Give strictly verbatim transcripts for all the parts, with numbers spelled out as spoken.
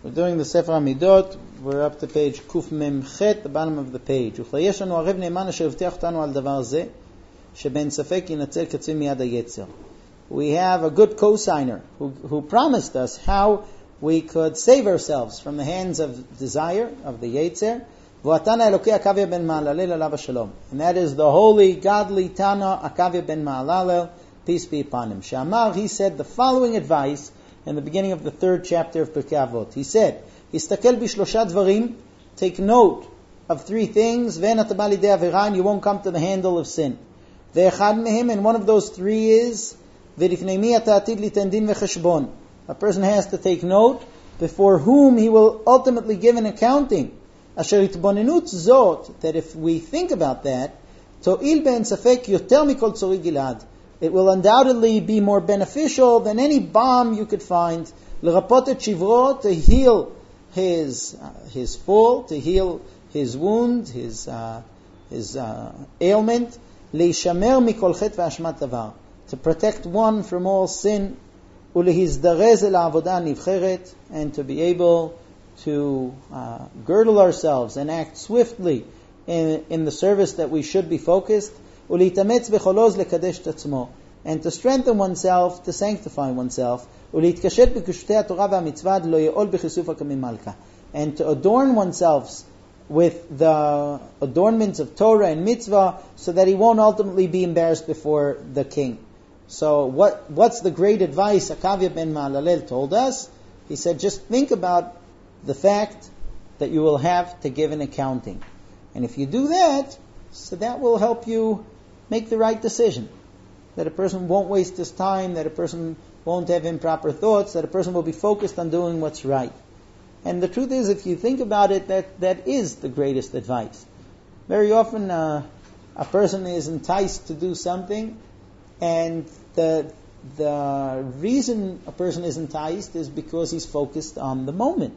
We're doing the Sefer Hamidot. We're up to page Kuf Mem Chet, the bottom of the page. וכי לנו ערב נאמן אשר הבטיח אותנו על דבר זה, שבין ספק ינצל קצין מיד היצר. We have a good co-signer who, who promised us how we could save ourselves from the hands of desire, of the Yetzer. V'atana Elokei Akavya ben Ma'alalel alav shalom. And that is the holy, godly Tana Akavya ben Ma'alalel, peace be upon him. Shamar, he said the following advice in the beginning of the third chapter of Pirkei Avot. He said, Histakel bishlosha dvarim, take note of three things, ve'en ata ba lidei avera, and you won't come to the handle of sin. Ve'echad mehem, and one of those three is, ve'lifnei mi ata atid litan din v'cheshbon. A person has to take note before whom he will ultimately give an accounting. Asher itbonenut zot, that if we think about that, to'il be'en safek yoter mikol tzori gilad, it will undoubtedly be more beneficial than any balm you could find. L'rapot et shivro, to heal his uh, his fall, to heal his wound, his uh, his uh, ailment. Leishamer mikol chet ve'ashmat davar, to protect one from all sin. Ulehizdarez el avodah nivcheret, and to be able to uh, girdle ourselves and act swiftly in, in the service that we should be focused. Ulitametz becholoz lekadesh tatzmo, and to strengthen oneself, to sanctify oneself. Ulitkashet b'kushtei Torah v'amitzvah lo ye'ol b'chisufa kamimalka, and to adorn oneself with the adornments of Torah and mitzvah, so that he won't ultimately be embarrassed before the king. So, what what's the great advice Akavya ben Ma'alalel told us? He said, just think about the fact that you will have to give an accounting, and if you do that, so that will help you make the right decision. That a person won't waste his time, that a person won't have improper thoughts, that a person will be focused on doing what's right. And the truth is, if you think about it, that, that is the greatest advice. Very often uh, a person is enticed to do something, and the the reason a person is enticed is because he's focused on the moment.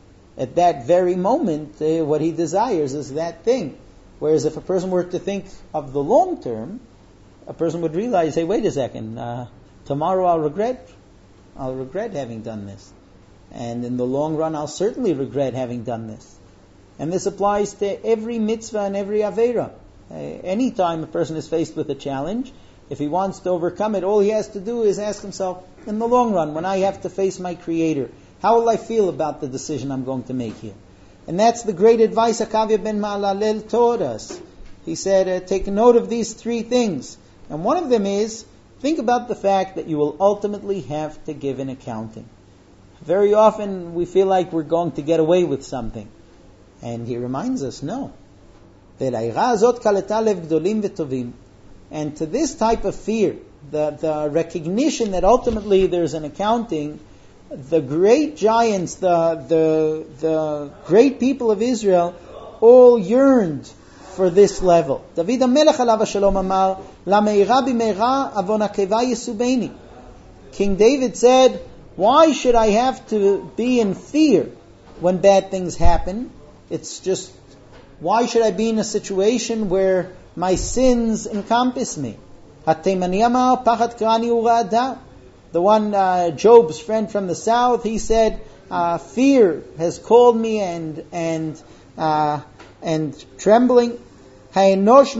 At that very moment, uh, what he desires is that thing. Whereas if a person were to think of the long term, a person would realize, hey, wait a second, uh, tomorrow I'll regret, I'll regret having done this. And in the long run, I'll certainly regret having done this. And this applies to every mitzvah and every aveira. Uh, anytime a person is faced with a challenge, if he wants to overcome it, all he has to do is ask himself, in the long run, when I have to face my Creator, how will I feel about the decision I'm going to make here? And that's the great advice Akavya ben Ma'alalel taught us. He said, uh, take note of these three things. And one of them is, think about the fact that you will ultimately have to give an accounting. Very often we feel like we're going to get away with something. And he reminds us, no. And to this type of fear, the, the recognition that ultimately there's an accounting, the great giants, the, the, the great people of Israel, all yearned for this level. David HaMelech alav shalom amar, La meira b'meira avon hakeva yisubeni. King David said, why should I have to be in fear when bad things happen? It's just, why should I be in a situation where my sins encompass me? Hateimani amar, pachat krani ura'ada. The one, uh, Job's friend from the south, he said, uh, fear has called me and and uh, and trembling. His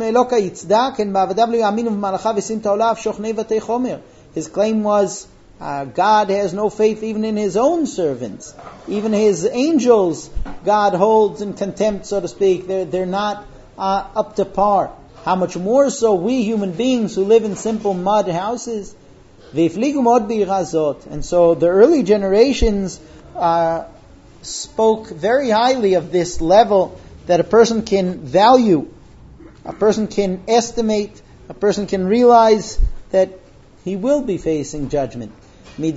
claim was, uh, God has no faith even in His own servants. Even His angels, God holds in contempt, so to speak. They're, they're not uh, up to par. How much more so we human beings who live in simple mud houses? And so the early generations uh, spoke very highly of this level that a person can value, a person can estimate, a person can realize that he will be facing judgment. And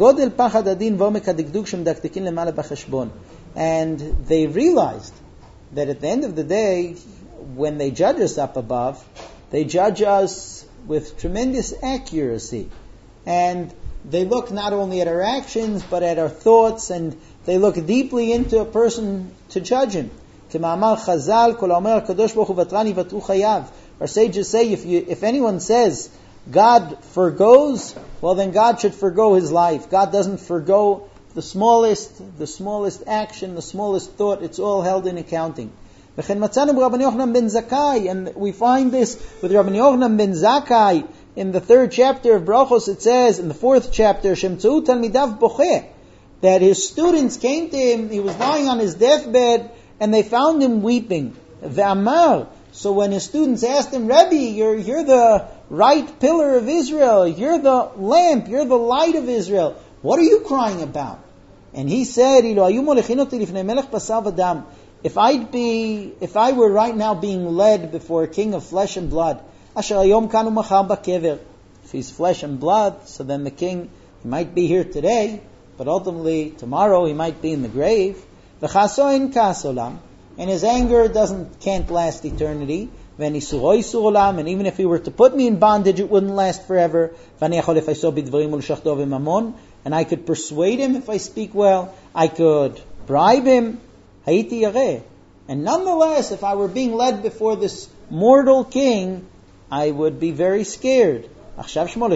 they realized that at the end of the day, when they judge us up above, they judge us with tremendous accuracy. And they look not only at our actions, but at our thoughts, and they look deeply into a person to judge him. Our sages say, if you, if anyone says God forgoes, well then God should forgo his life. God doesn't forgo the smallest, the smallest action, the smallest thought, it's all held in accounting. And we find this with Rabbi Yochanan ben Zakkai in the third chapter of Brachos. It says in the fourth chapter, Shemtzeu talmidav bocheh, that his students came to him. He was lying on his deathbed, and they found him weeping. Ve'amar. So when his students asked him, Rebbe, you're you're the right pillar of Israel. You're the lamp. You're the light of Israel. What are you crying about? And he said, If I'd be, if I were right now being led before a king of flesh and blood, if he's flesh and blood, so then the king, he might be here today, but ultimately tomorrow he might be in the grave. And his anger doesn't can't last eternity. And even if he were to put me in bondage, it wouldn't last forever. And I could persuade him if I speak well. I could bribe him. And nonetheless, if I were being led before this mortal king, I would be very scared. And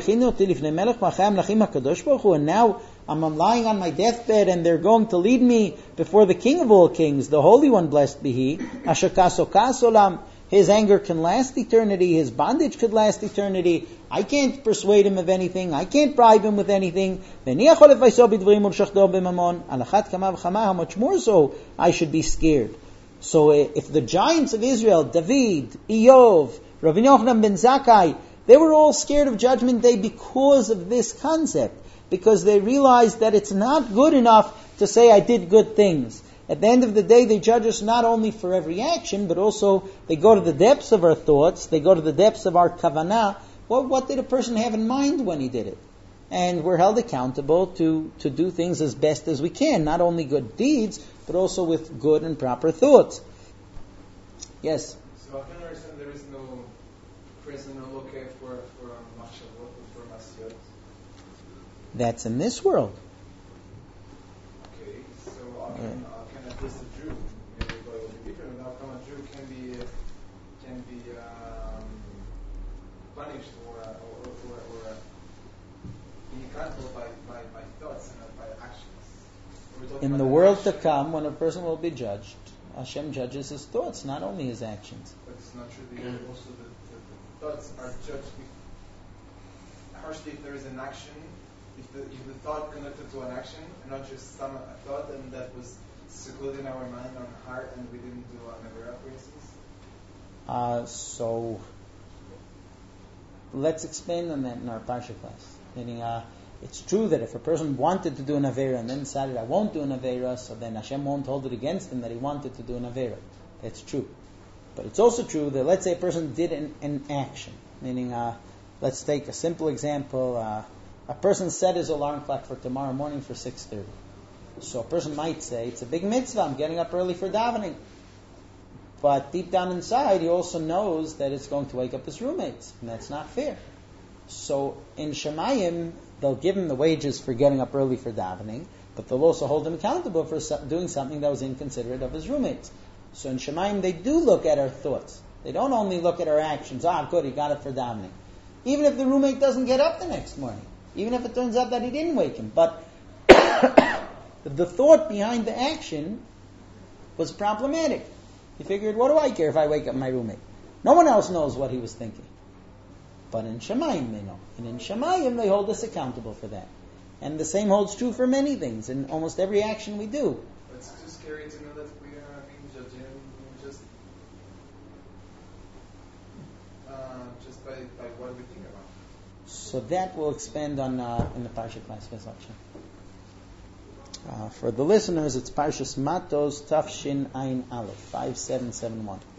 now I'm lying on my deathbed, and they're going to lead me before the King of all kings, the Holy One, blessed be He. His anger can last eternity. His bondage could last eternity. I can't persuade him of anything. I can't bribe him with anything. How much more so I should be scared. So if the giants of Israel, David, Iyov, Rabbi Yochanan ben Zakkai, they were all scared of Judgment Day because of this concept. Because they realized that it's not good enough to say I did good things. At the end of the day, they judge us not only for every action, but also they go to the depths of our thoughts, they go to the depths of our kavanah. Well, what did a person have in mind when he did it? And we're held accountable to, to do things as best as we can, not only good deeds, but also with good and proper thoughts. Yes? So I can understand there is no present or locate for, for machshavot, for masiyot. That's in this world. Okay, so how can, Yeah. how can at least a Jew, maybe it will be different, how come a Jew can be can be um, punished or or, or, or uh, be accountable by, by, by thoughts and not by actions? We're talking In about the an world to action, come, when a person will be judged, Hashem judges his thoughts, not only his actions. but it's not true that also the, the, the thoughts are judged if, harshly if there is an action. If the, if the thought connected to an action and not just some a thought and that was secluded in our mind, our heart, and we didn't do an avera, for instance? Uh, so, let's explain on that in our Parsha class. Meaning, uh, it's true that if a person wanted to do an avera and then decided, I won't do an avera, so then Hashem won't hold it against him that he wanted to do an avera. That's true. But it's also true that, let's say a person did an, an action. Meaning, uh, let's take a simple example. Uh, A person set his alarm clock for tomorrow morning for six thirty. So a person might say, it's a big mitzvah, I'm getting up early for davening. But deep down inside, he also knows that it's going to wake up his roommates, and that's not fair. So in Shemayim, they'll give him the wages for getting up early for davening, but they'll also hold him accountable for doing something that was inconsiderate of his roommates. So in Shemayim, they do look at our thoughts. They don't only look at our actions. Ah, good, he got up for davening. Even if the roommate doesn't get up the next morning. Even if it turns out that he didn't wake him. But the thought behind the action was problematic. He figured, what do I care if I wake up my roommate? No one else knows what he was thinking. But in Shemayim they know. And in Shemayim they hold us accountable for that. And the same holds true for many things, in almost every action we do. It's too scary to know that we are being judged just, uh, just by, by what we think about. So that will expand on uh, in the Parsha class. Uh, for the listeners, it's Parshas Matos Tafshin Ayin Aleph five seven seven one.